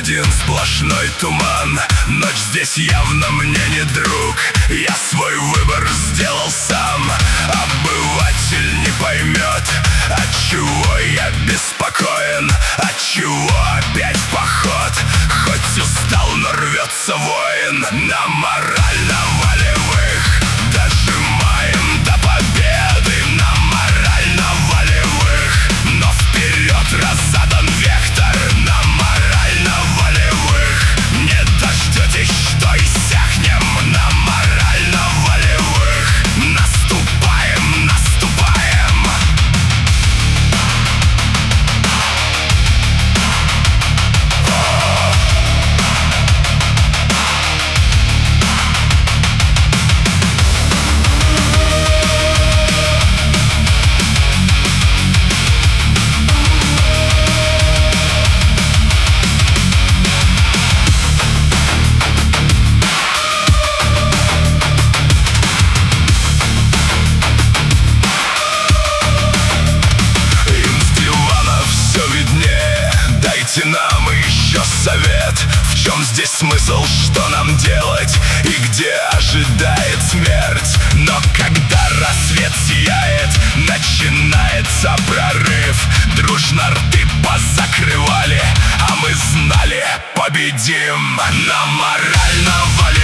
один сплошной туман. Ночь здесь явно мне не друг. Я свой выбор сделал сам. Обыватель не поймет, отчего я беспокоен, отчего опять в поход. Хоть устал, но рвется воин. На морально-волевых дожимаем до победы. На морально-волевых, но вперед раззадан вектор. На морально-волевых не дождетесь, что иссякнем. На морально-волевых наступаем, наступаем. Нам еще совет, в чем здесь смысл, что нам делать и где ожидает смерть. Но когда рассвет сияет, начинается прорыв. Дружно рты позакрывали, а мы знали, победим. На морально-волевых